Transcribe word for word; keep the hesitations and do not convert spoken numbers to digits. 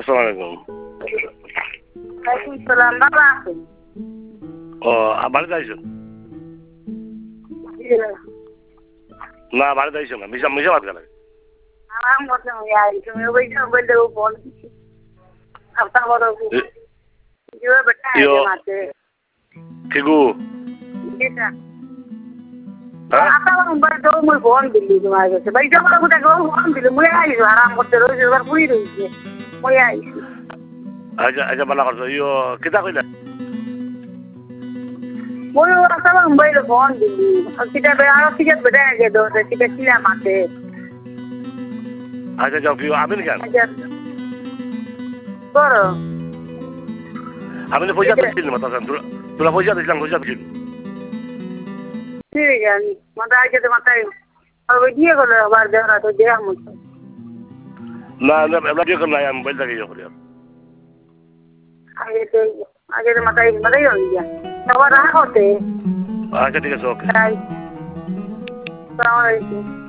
আসসালামু আলাইকুম। ওয়ালাইকুম সালাম। বাবা আছে? ও বাড়িতে আইসো? না বাড়িতে আইসো না, মিশা মিশা বাদ গেলে আরাম করতে হবে আর তুমি ওই যে বলতে ও বল আপনা বড় जो बेटा है Io- माते Figu, बेटा হ্যাঁ आता बरं बरं तो মই ফোন দিলি তোমার কাছে ভাই যাবার কোটা গো ফোন দিলি মই আইছো আরাম করতে রইছ এবার পুরি রইছে মই আইছি আচ্ছা আচ্ছা বালা করছো ইয়ো কিতা কইলা? মই ওরা সব মোবাইল ফোন দিলি কিটা বে আর টিকেট বেটা গে দো টিকেট ছিলা মাতে আচ্ছা যাও কি আমিন কেন? করো আমি তো পয়সা দিচ্ছি না মাথা তোরা পয়সা দিছিলাম পয়সা দিচ্ছি ঠিক আছে মাথা আগে তো মাথায় আর ওই দিয়ে গেল আবার দেওয়া তো দেয়া মতো না না এবার দিয়ে করলাম আমি মোবাইল থেকে ইয়ে করি আগে তো আগে তো মাথায় মাথায় হয়ে গিয়া আবার রাখতে আচ্ছা ঠিক আছে ওকে। আসসালামু আলাইকুম।